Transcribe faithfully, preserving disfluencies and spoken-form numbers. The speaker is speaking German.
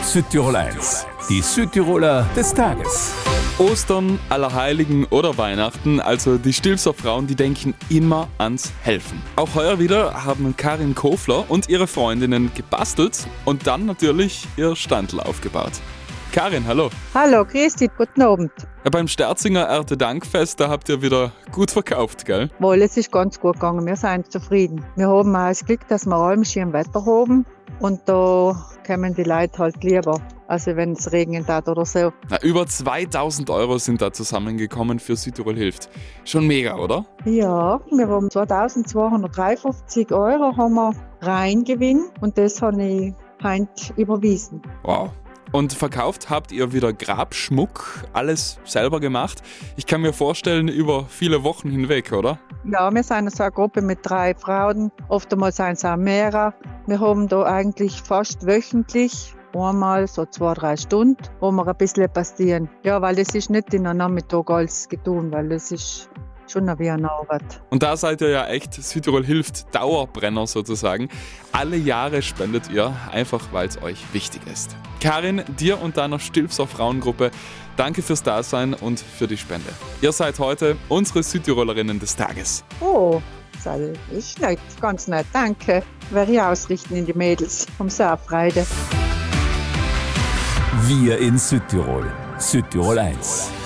Südtirol eins, die Südtiroler des Tages. Ostern, Allerheiligen oder Weihnachten, also die Stilfser Frauen, die denken immer ans Helfen. Auch heuer wieder haben Karin Kofler und ihre Freundinnen gebastelt und dann natürlich ihr Standl aufgebaut. Karin, hallo. Hallo, grüß dich, guten Abend. Ja, beim Sterzinger Erntedankfest, da habt ihr wieder gut verkauft, gell? Wohl, es ist ganz gut gegangen, wir sind zufrieden. Wir haben auch das Glück, dass wir allem schön Wetter haben und da kommen die Leute halt lieber, also wenn es regnet hat oder so. Na, über zweitausend Euro sind da zusammengekommen für Südtirol hilft. Schon mega, oder? Ja, wir haben zweitausendzweihundertdreiundfünfzig Euro haben wir Reingewinn und das habe ich heute überwiesen. Wow. Und verkauft habt ihr wieder Grabschmuck, alles selber gemacht. Ich kann mir vorstellen, über viele Wochen hinweg, oder? Ja, wir sind so eine Gruppe mit drei Frauen, oftmals sind es auch mehrere. Wir haben da eigentlich fast wöchentlich, einmal so zwei, drei Stunden, wo wir ein bisschen passieren. Ja, weil das ist nicht in einem Nachmittag alles getan, weil das ist schon wie eine Arbeit. Und da seid ihr ja echt Südtirol hilft Dauerbrenner sozusagen. Alle Jahre spendet ihr, einfach weil es euch wichtig ist. Karin, dir und deiner Stilfser Frauengruppe, danke fürs Dasein und für die Spende. Ihr seid heute unsere Südtirolerinnen des Tages. Oh, das ist nett, ganz nett, danke. Werde ich ausrichten in die Mädels vom Saarfreude. Wir in Südtirol. Südtirol eins.